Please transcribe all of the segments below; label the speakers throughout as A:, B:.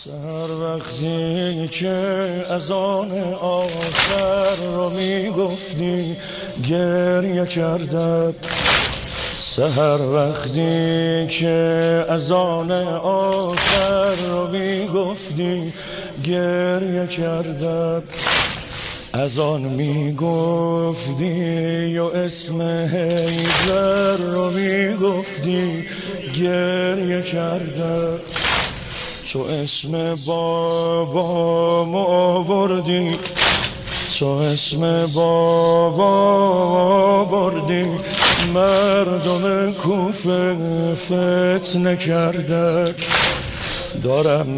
A: سحر وقتی که از آن آخر رو میگفتی گریه کردم. سحر وقتی که از آن آخر رو میگفتی گریه کردم. از آن میگفتی و اسم حیدر رو میگفتی گریه کردم. تو اسم بابامو آوردی، تو اسم بابا آوردی، مردم کوفه فتنه کرده. دارم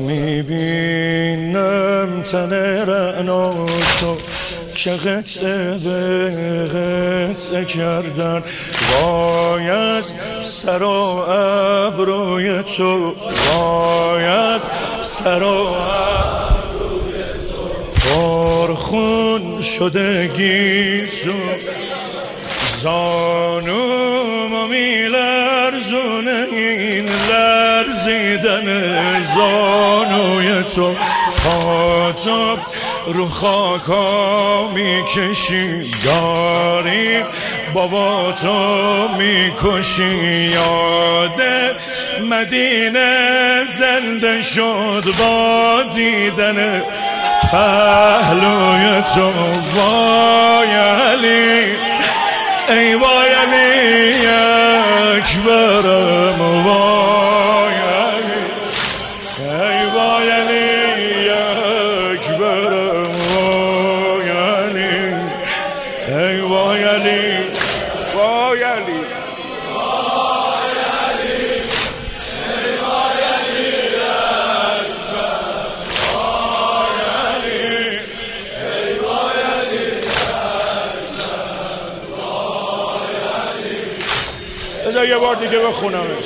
A: میبینم تن رعناتو که قطعه به قطعه کردن. وای از سر و ابروی تو، وای از سر و ابروی تو، پرخون شده گیسو زانومو میلرزونه این لرزیدن زانوی تو. پا تو رو خاکا میکشی، داری بابا تو میکشی. یاد مدینه زنده شد با دیدن پهلوی تو. وای علی، ای وای علی اکبرم، وای علی، ای وای علی اکبرم، وای علی، ای وای علی، وای علی، وای علی، ای وای علی اکبر، وای علی، ای وای علی اکبر. بذار یه بار دیگه بخونمش.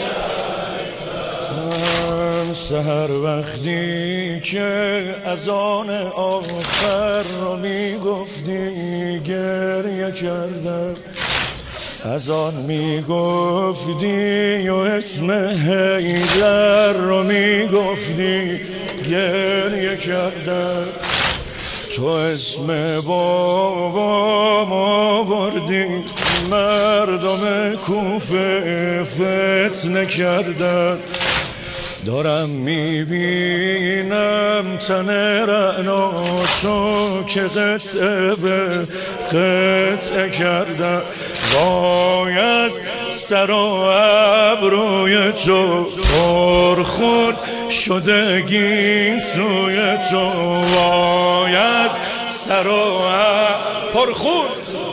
A: سحر وقتی که از آن آخر رو میگفتی گریه کردم. از آن میگفتی و اسم حیدر رو میگفتی گریه کردم. تو اسم بابام آوردی، مردم کوفه فتنه کردن. دارم میبینم تن رعناتو که قطعه به قطعه کردن. وای از سر و ابروی تو، پرخون شده گیسوی تو. وای از سر و پرخون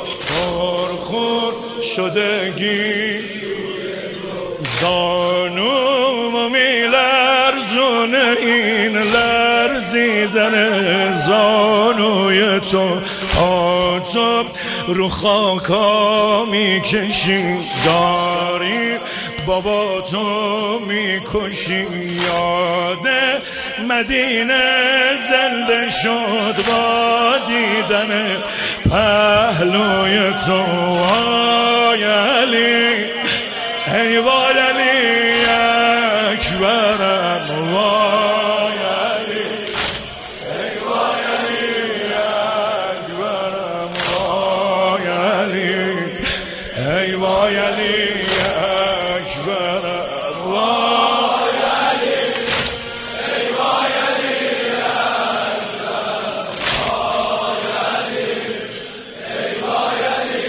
A: شده گیسوی تو، زانومو میلرزونه این لرزیدن زانوی تو. تو رو خاکا میکشی، داری بابا تو میکشی. یاد مدینه زنده شد با دیدن پهلوی تو. وای علی، ای وای علی اکبرم، وای علی، ای وای علی اکبرم، وای علی، ای وای علی اکبرم، وای علی، ای وای علی اکبرم، وای علی، ای وای علی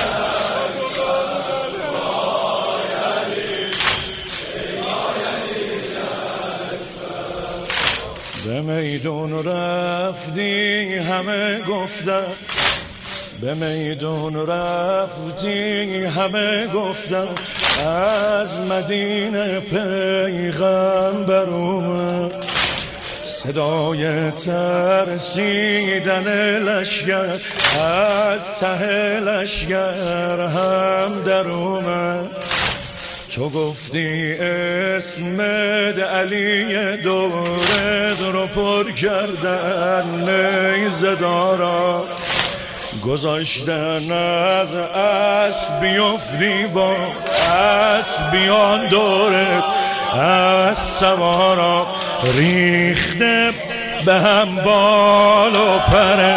A: به میدون رفتی همه گفتن، به میدون رفتی همه گفتن از مدینه پیغمبر اومد. صدای ترسیدن لشگر از ته لشگر هم در اومد. تو گفتی اسمت علی، دورت رو پر کردن نیزه دارا. گذاشتن از اسب بیفتی با اسبیان دورت از سوارا. ریخته به هم بال و پره،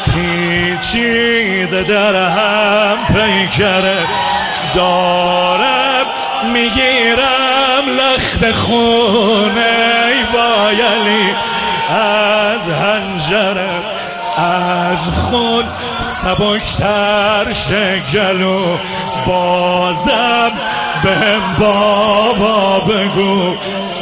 A: پیچیده در هم پیکره، دارم میگیرم لخت خونه ای بایلی از هنجره، از خون سبکتر شگلو، بازم بهم بابا بگو،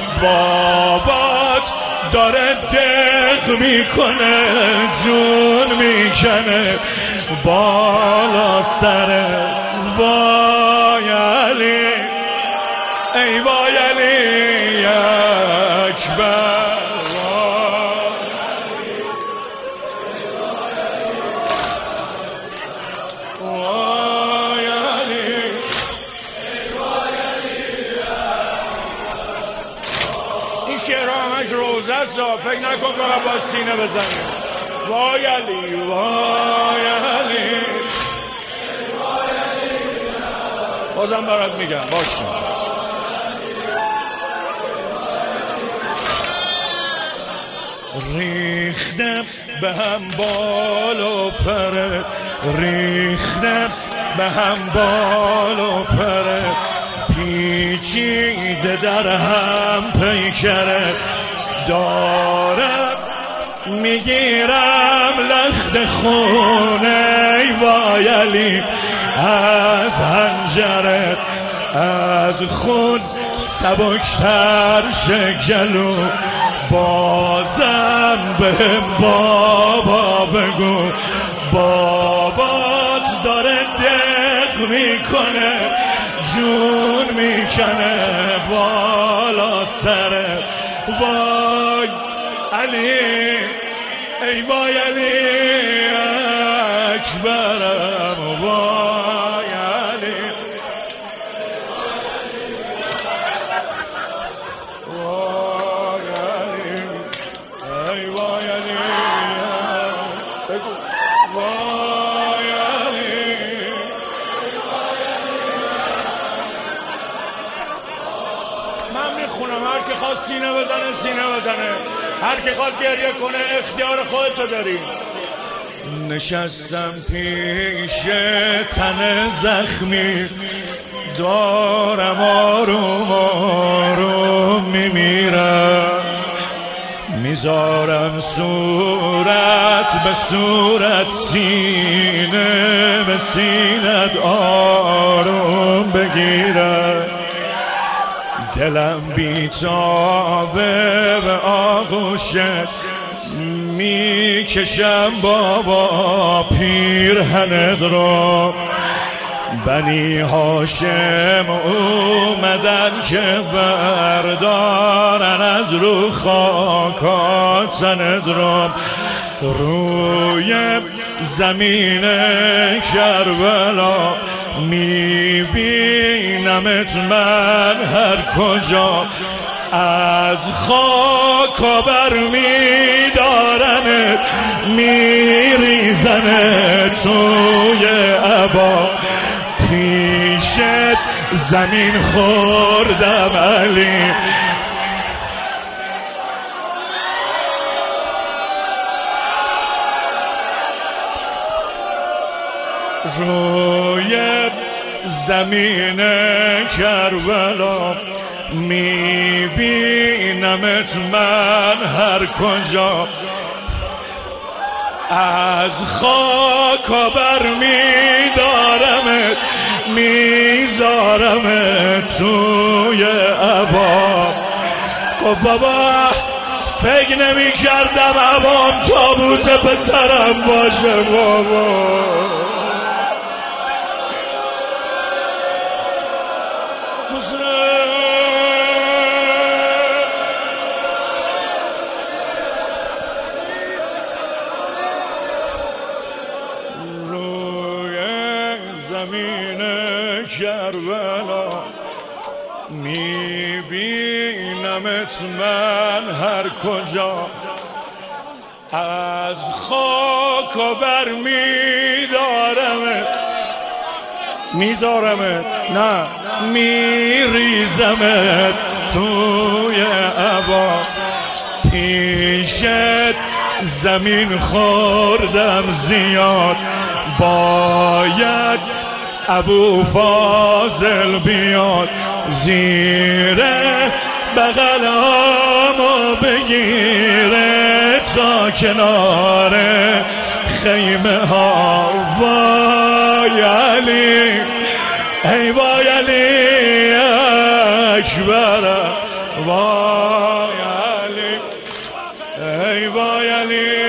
A: بابات داره دق میکنه، جون میکنه بالا سره. وای علی ای وای علی اکبر، وای علی این شعرها همش روزه است، فکر نکن فقط با سینه بزنیم. وای علی وای علی، بازم برات میگم باشیم. ریختم به هم بال و پره، ریختم به هم بال و پره، پیچیده در هم پیکره، دارم میگیرم لخت خونه ای وای علی از هنجره، از خون سبکتر شگلو، بازم بهم بابا بگو، بابات داره دق میکنه، جون میکنه بالا سره. وای علی ای وای علی اکبرم، وای علی وای علی ای وای علی بگو، وای علی من میخونم، هر که خواست سینه بزنه سینه بزنه، هر که خواست گریه کنه اختیار خودتو داری. نشستم پیش تن زخمی، دارم آروم آروم میمیرم، میذارم صورت به صورت، سینه به سینت آروم بگیرم، دلم بیتابه به آغوشت، میکشم بابا پیرهنت رو، بنی هاشم اومدن که بردارن از رو خاکات تنت رو، روی زمین کربلا میبینمت من هر کجا، از خاک برمیدارمت، میریزمت توی عبا، پیشت زمین خوردم علی. روی زمین کربلا میبینمت من هر کجا، از خاک برمیدارمت، میذارمت توی عبا. گفت بابا فکر نمی کردم عبام تابوت پسرم باشه بابا. زمین کربلا میبینمت من هر کجا، از خاک برمیدارمت، میذارمت نه میریزمت توی عبا، پیشت زمین خوردم زیاد، باید ابو فاضل بیاد زیر بغلامو بگیره تا کنار خیمه ها. وای علی، ای وای علی اکبر، وای علی، ای وای علی